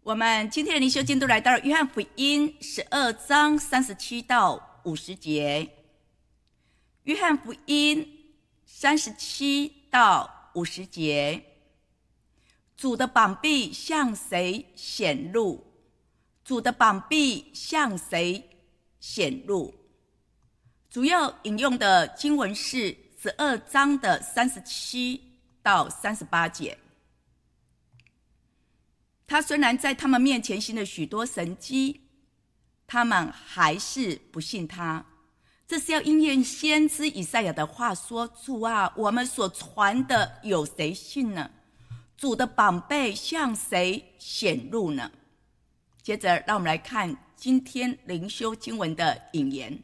我们今天的灵修进度来到了约翰福音12章37到50节。约翰福音37到50节，主的膀臂向谁显露？主的膀臂向谁显露？主要引用的经文是12章的37到38节。他虽然在他们面前行了许多神迹，他们还是不信他。这是要应验先知以赛亚的话说：主啊，我们所传的有谁信呢？主的膀臂向谁显露呢？接着让我们来看今天灵修经文的引言。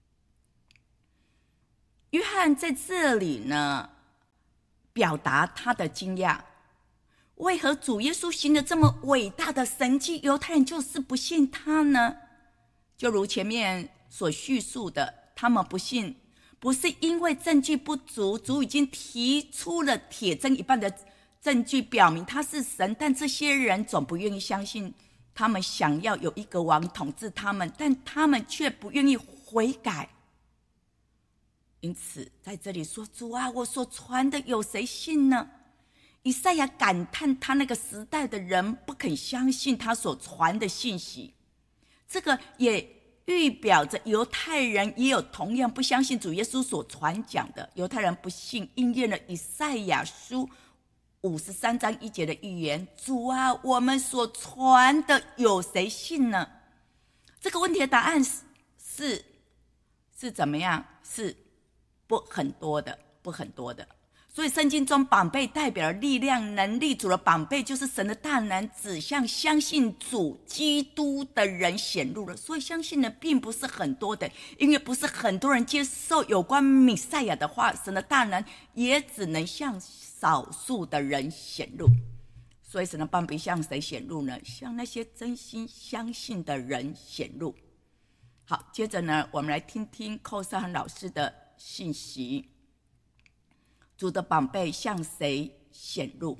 约翰在这里呢，表达他的惊讶，为何主耶稣行了这么伟大的神迹，犹太人就是不信他呢？就如前面所叙述的，他们不信，不是因为证据不足，主已经提出了铁证一般的证据表明他是神，但这些人总不愿意相信。他们想要有一个王统治他们，但他们却不愿意悔改。因此在这里说：主啊，我所传的有谁信呢？以赛亚感叹他那个时代的人不肯相信他所传的信息，这个也预表着犹太人也有同样不相信主耶稣所传讲的。犹太人不信，应验了以赛亚书53章1节的预言：主啊，我们所传的有谁信呢？这个问题的答案是怎么样？是不很多的。所以圣经中膀臂代表了力量、能力，主的膀臂就是神的大能，指向相信主基督的人显露了。所以相信的并不是很多的，因为不是很多人接受有关弥赛亚的话，神的大能也只能向少数的人显露。所以神的膀臂向谁显露呢？向那些真心相信的人显露。好，接着呢，我们来听听寇少汉老师的信息。主的膀臂向谁显露？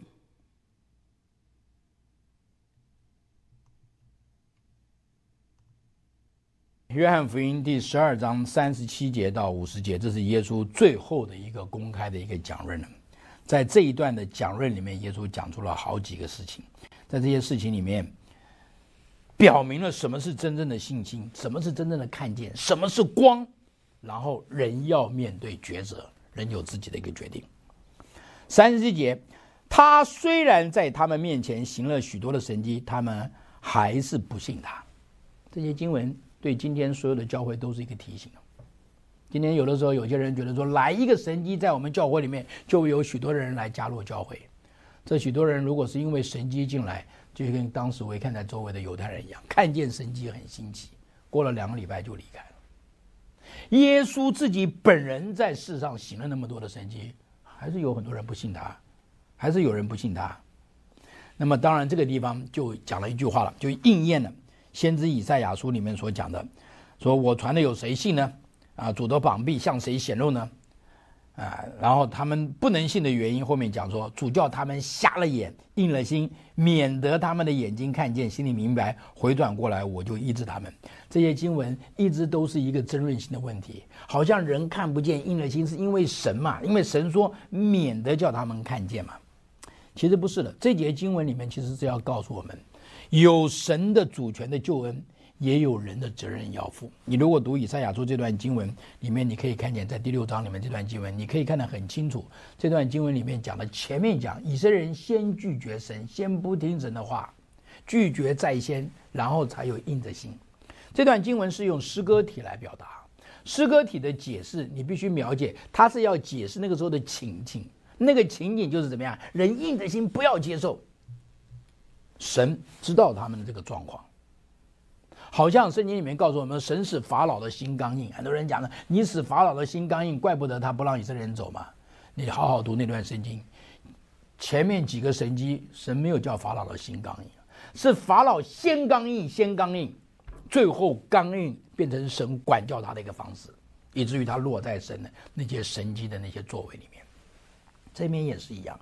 约翰福音第12章37节到50节，这是耶稣最后的一个公开的一个讲论了。在这一段的讲论里面，耶稣讲出了好几个事情，在这些事情里面表明了什么是真正的信心，什么是真正的看见，什么是光，然后人要面对抉择，人有自己的一个决定。37节，他虽然在他们面前行了许多的神迹，他们还是不信他。这些经文对今天所有的教会都是一个提醒。今天有的时候有些人觉得说，来一个神迹在我们教会里面，就会有许多的人来加入教会。这许多人如果是因为神迹进来，就跟当时围看在周围的犹太人一样，看见神迹很新奇，过了2个礼拜就离开了。耶稣自己本人在世上行了那么多的神迹，还是有很多人不信他，还是有人不信他。那么当然这个地方就讲了一句话了，就应验了先知以赛亚书里面所讲的，说我传的有谁信呢？主的膀臂向谁显露呢？然后他们不能信的原因，后面讲说主叫他们瞎了眼，硬了心，免得他们的眼睛看见，心里明白，回转过来，我就医治他们。这些经文一直都是一个争论性的问题，好像人看不见，硬了心是因为神嘛，因为神说免得叫他们看见嘛。其实不是的，这节经文里面其实是要告诉我们，有神的主权的救恩，也有人的责任要负。你如果读以赛亚书这段经文里面，你可以看见在第6章里面这段经文，你可以看得很清楚。这段经文里面讲的，前面讲以色列人先拒绝神，先不听神的话，拒绝在先，然后才有硬着心。这段经文是用诗歌体来表达，诗歌体的解释你必须了解，它是要解释那个时候的情境。那个情景就是怎么样，人硬着心不要接受，神知道他们的这个状况。好像圣经里面告诉我们，神使法老的心刚硬。很多人讲了，你使法老的心刚硬，怪不得他不让以色列人走嘛。你好好读那段圣经，前面几个神迹，神没有叫法老的心刚硬，是法老先刚硬，最后刚硬变成神管教他的一个方式，以至于他落在神的那些神迹的那些作为里面。这边也是一样，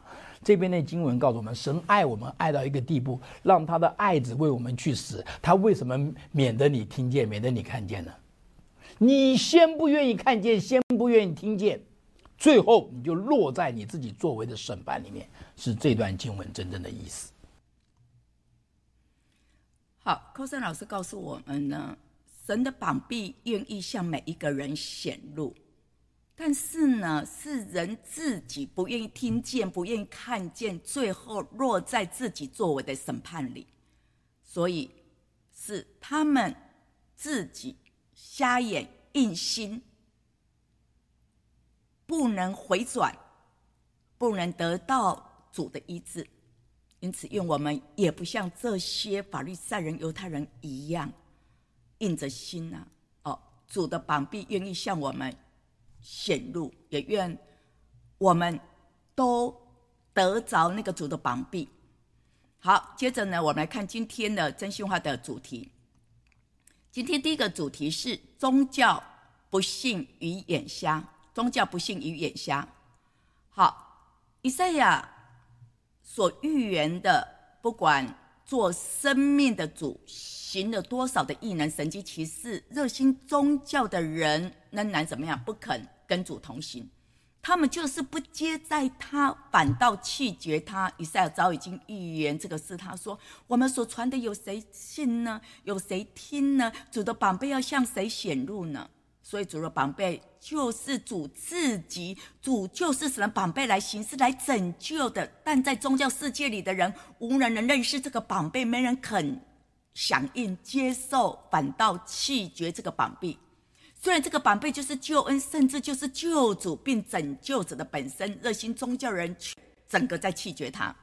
这边的经文告诉我们，神爱我们爱到一个地步，让他的爱子为我们去死。他为什么免得你听见，免得你看见呢？你先不愿意看见，先不愿意听见，最后你就落在你自己作为的审判里面，是这段经文真正的意思。 好，寇森老师告诉我们呢，神的膀臂愿意向每一个人显露，但是呢，是人自己不愿意听见，不愿意看见，最后落在自己作为的审判里，所以是他们自己瞎眼硬心，不能回转，不能得到主的医治。因此愿我们也不像这些法利赛人犹太人一样硬着心主的膀臂愿意向我们显露，也愿我们都得着那个主的膀臂。好，接着呢，我们来看今天的真心话的主题。今天第一个主题是宗教不信与眼瞎。宗教不信与眼瞎。好，以赛亚所预言的，不管做生命的主，行了多少的异能神迹奇事，热心宗教的人仍然怎么样？不肯跟主同行，他们就是不接待他，反倒弃绝他。以赛亚早已经预言这个事，他说：我们所传的有谁信呢？有谁听呢？主的膀臂要向谁显露呢？所以主的膀臂就是主自己，主就是神的膀臂来行事来拯救的。但在宗教世界里的人，无人能认识这个膀臂，没人肯响应接受，反倒弃绝这个膀臂。虽然这个膀臂就是救恩，甚至就是救主并拯救者的本身，热心宗教人却整个在弃绝他。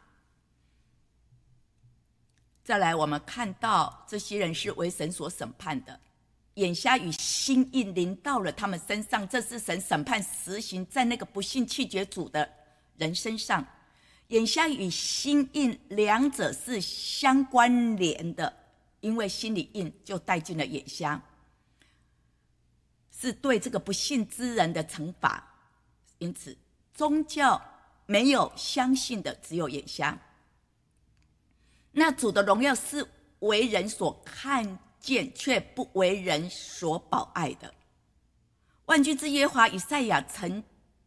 再来，我们看到这些人是为神所审判的，眼瞎与心硬临到了他们身上，这是神审判实行在那个不信弃绝主的人身上。眼瞎与心硬两者是相关联的，因为心里硬就带进了眼瞎，是对这个不信之人的惩罚。因此宗教没有相信的，只有眼瞎。那主的荣耀是为人所看见，却不为人所保爱的。万军之耶和华以赛亚曾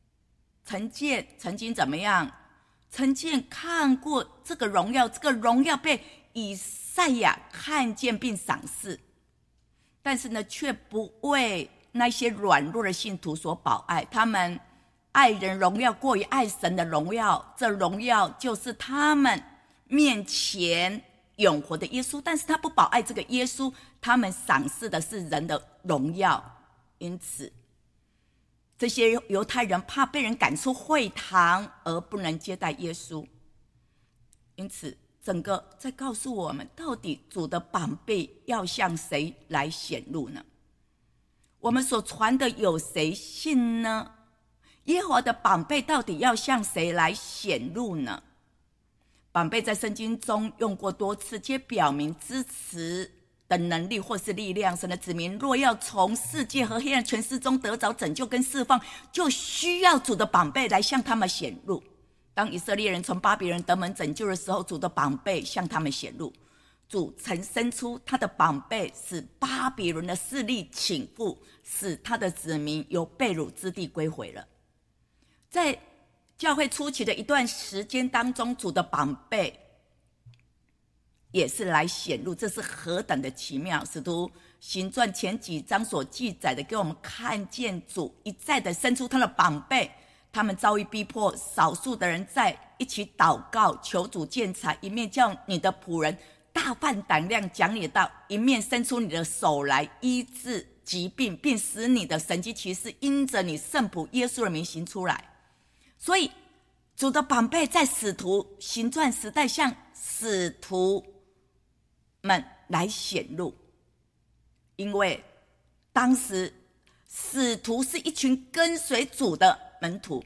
经怎么样？曾经看过这个荣耀，这个荣耀被以赛亚看见并赏识，但是呢，却不为那些软弱的信徒所保爱。他们爱人荣耀过于爱神的荣耀，这荣耀就是他们面前永活的耶稣，但是他不保爱这个耶稣，他们赏识的是人的荣耀。因此这些犹太人怕被人赶出会堂而不能接待耶稣。因此整个在告诉我们，到底主的膀臂要向谁来显露呢？我们所传的有谁信呢？耶和华的膀臂到底要向谁来显露呢？膀臂在圣经中用过多次，皆表明支持的能力或是力量。神的子民若要从世界和黑暗权势中得着拯救跟释放，就需要主的膀臂来向他们显露。当以色列人从巴比伦得蒙拯救的时候，主的膀臂向他们显露。主曾伸出他的膀臂，使巴比伦的势力倾覆，使他的子民由被掳之地归回了。在教会初期的一段时间当中，主的膀臂也是来显露，这是何等的奇妙！使徒行传前几章所记载的，给我们看见主一再的伸出他的膀臂。他们遭遇逼迫，少数的人在一起祷告，求主鉴察，一面叫你的仆人大犯胆量讲你的道，一面伸出你的手来医治疾病，并使你的神迹奇事因着你圣仆耶稣的名行出来。所以主的膀臂在使徒行传时代向使徒们来显露，因为当时使徒是一群跟随主的门徒，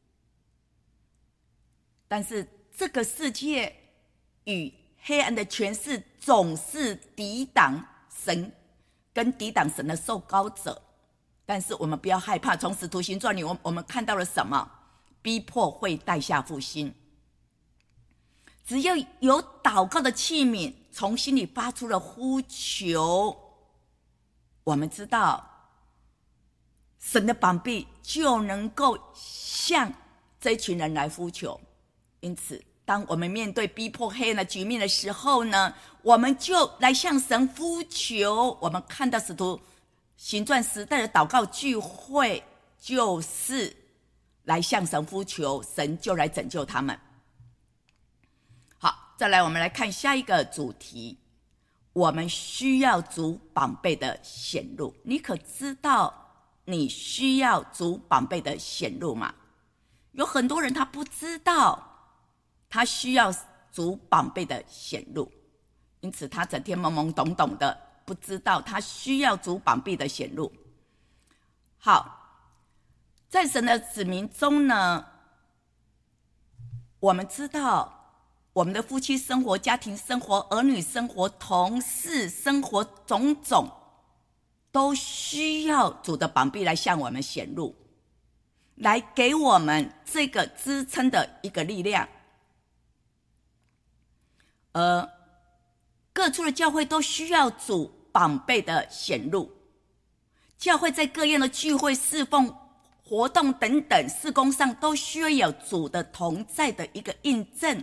但是这个世界与黑暗的权势总是抵挡神跟抵挡神的受膏者。但是我们不要害怕，从使徒行传里我们看到了什么？逼迫会带下复兴， 只要有祷告的器皿从心里发出了呼求，我们知道神的膀臂就能够向这群人来呼求。因此当我们面对逼迫黑暗的局面的时候呢，我们就来向神呼求。我们看到使徒行传时代的祷告聚会，就是来向神呼求，神就来拯救他们。好，再来我们来看下一个主题，我们需要主膀臂的显露。你可知道你需要主膀臂的显露吗？有很多人他不知道他需要主膀臂的显露，因此他整天懵懵懂懂的，不知道他需要主膀臂的显露。好，在神的子民中呢，我们知道我们的夫妻生活、家庭生活、儿女生活、同事生活，种种都需要主的膀臂来向我们显露，来给我们这个支撑的一个力量。而各处的教会都需要主膀臂的显露，教会在各样的聚会、侍奉、活动等等事工上都需要有主的同在的一个印证、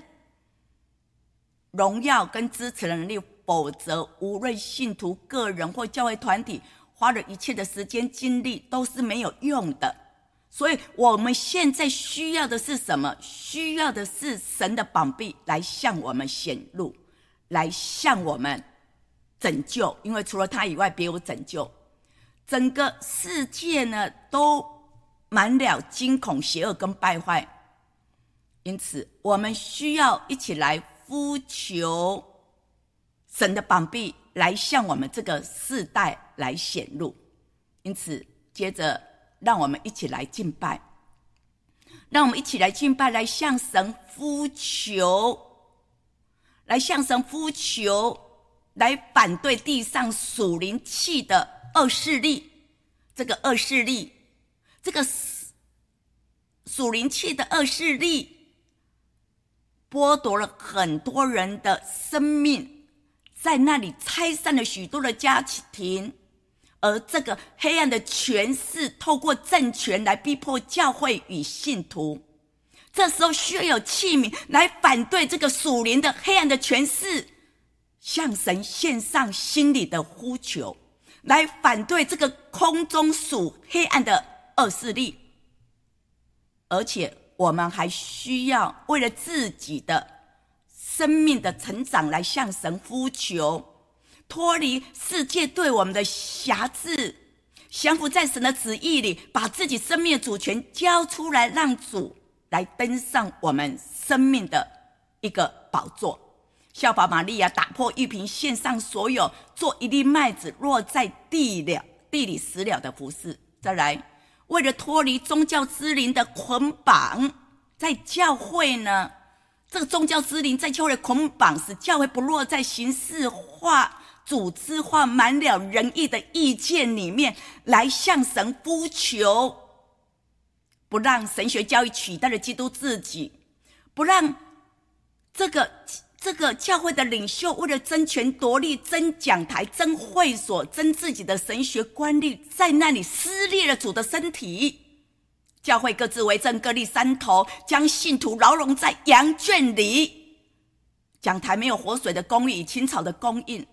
荣耀跟支持的能力，否则无论信徒个人或教会团体花了一切的时间精力都是没有用的。所以我们现在需要的是什么？需要的是神的膀臂来向我们显露，来向我们拯救，因为除了他以外别无拯救。整个世界呢都满了惊恐、邪恶跟败坏，因此我们需要一起来呼求神的膀臂来向我们这个世代来显露。因此接着让我们一起来敬拜，让我们一起来敬拜，来向神呼求，来向神呼求，来反对地上属灵气的恶势力。这个恶势力，这个属灵气的恶势力剥夺了很多人的生命，在那里拆散了许多的家庭，而这个黑暗的权势透过政权来逼迫教会与信徒。这时候需要有器皿来反对这个属灵的黑暗的权势，向神献上心里的呼求，来反对这个空中属黑暗的恶势力。而且我们还需要为了自己的生命的成长来向神呼求，脱离世界对我们的辖制，降服在神的旨意里，把自己生命的主权交出来，让主来登上我们生命的一个宝座。效法玛利亚打破玉瓶，献上所有，做一粒麦子落在地里死了的服事。再来，为了脱离宗教之灵的捆绑，在教会呢，这个宗教之灵在教会的捆绑，使教会不落在形式化、组织化、满了仁义的意见里面，来向神呼求，不让神学教育取代了基督自己，不让这个教会的领袖为了争权夺利、争讲台、争会所、争自己的神学官吏，在那里撕裂了主的身体。教会各自为政，各立山头，将信徒牢笼在羊圈里。讲台没有活水的供应与青草的供应，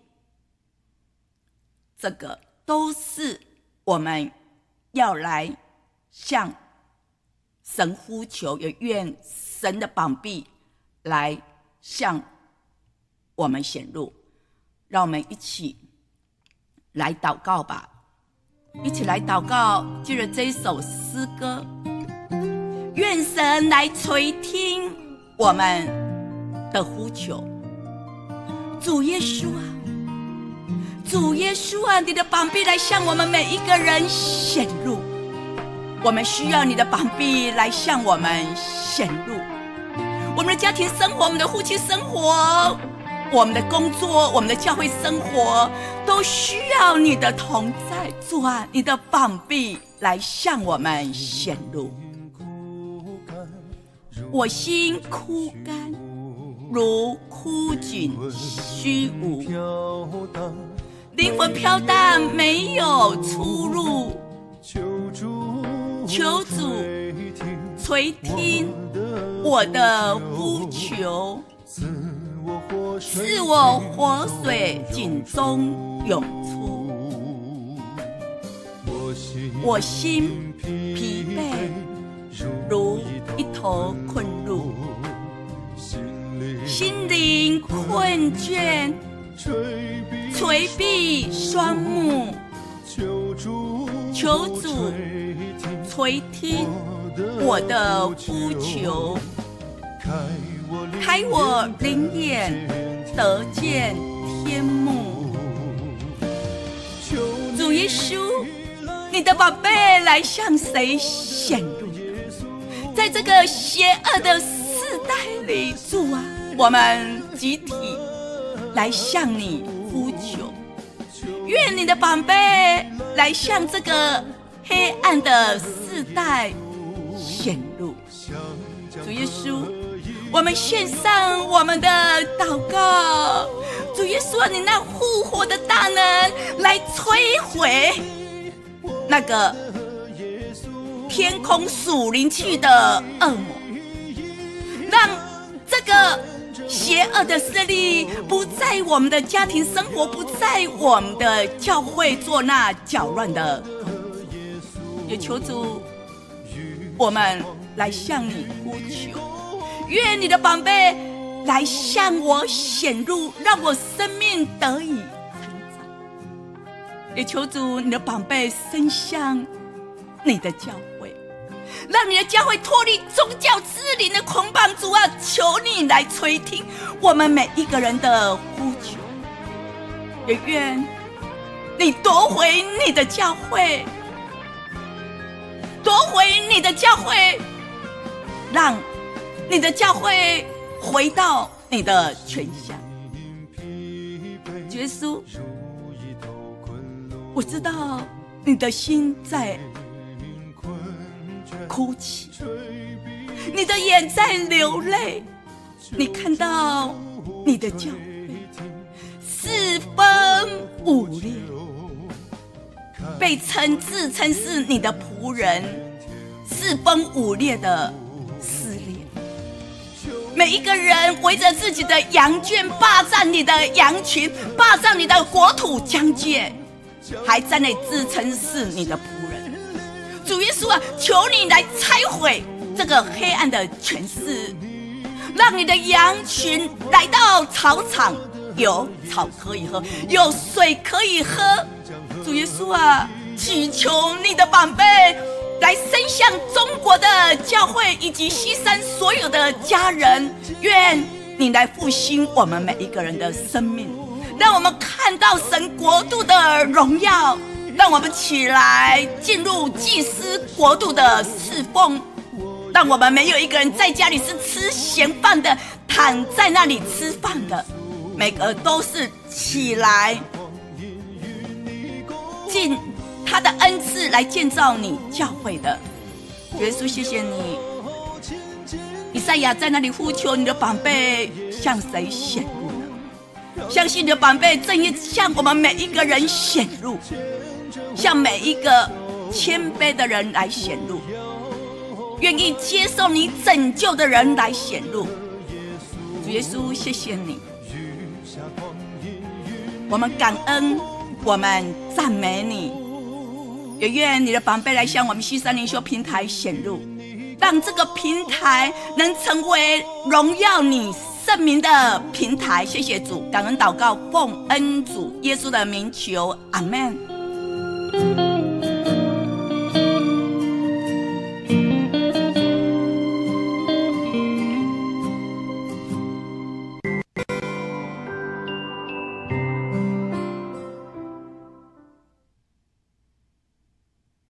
这个都是我们要来向神呼求，也愿神的膀臂来向我们显露。让我们一起来祷告吧，一起来祷告，借着这一首诗歌，愿神来垂听我们的呼求。主耶稣啊，主耶稣啊，你的膀臂来向我们每一个人显露，我们需要你的膀臂来向我们显露。我们的家庭生活，我们的夫妻生活，我们的工作，我们的教会生活，都需要你的同在。主啊，你的膀臂来向我们显露。我心枯干， 如枯井虚无，灵魂飘荡没有出路。求主垂听我的呼求，使我活水井中涌出。我心疲惫如一头困鹿，心灵困倦，垂闭双目。求主垂听我的呼求，开我灵眼，得见天幕。主耶稣，你的宝贝来向谁显露？在这个邪恶的世代里，主啊，我们集体来向你呼求。愿你的宝贝来向这个黑暗的世代显露。主耶稣，我们献上我们的祷告。主耶稣啊，你那复活的大能来摧毁那个天空属灵气的恶魔，让这个邪恶的势力不在我们的家庭生活，不在我们的教会做那搅乱的工作。也求主，我们来向你呼求，愿你的宝贝来向我显露，让我生命得以成长。也求主，你的宝贝伸向你的教会，让你的教会脱离宗教之灵的捆绑。主啊，求你来垂听我们每一个人的呼求，也愿你夺回你的教会，夺回你的教会，让你的教会回到你的权下。耶稣，我知道你的心在哭泣，你的眼在流泪，你看到你的教会四分五裂，被自称是你的仆人，四分五裂的撕裂。每一个人围着自己的羊圈，霸占你的羊群，霸占你的国土疆界，还在那里自称是你的仆人。主耶稣啊，求你来拆毁这个黑暗的权势，让你的羊群来到草场，有草可以喝，有水可以喝。主耶稣啊，祈求你的宝贝来伸向中国的教会以及西山所有的家人，愿你来复兴我们每一个人的生命，让我们看到神国度的荣耀，让我们起来进入祭司国度的侍奉，让我们没有一个人在家里是吃闲饭的，躺在那里吃饭的，每个都是起来尽他的恩赐来建造你教会的。耶稣，谢谢你。以赛亚在那里呼求你的宝贝向谁显露呢？相信你的宝贝正也向我们每一个人显露，向每一个谦卑的人来显露，愿意接受你拯救的人来显露。主耶稣，谢谢你，我们感恩，我们赞美你。也愿你的宝贝来向我们西山灵修平台显露，让这个平台能成为荣耀你圣名的平台。谢谢主，感恩祷告，奉恩主耶稣的名求，阿们。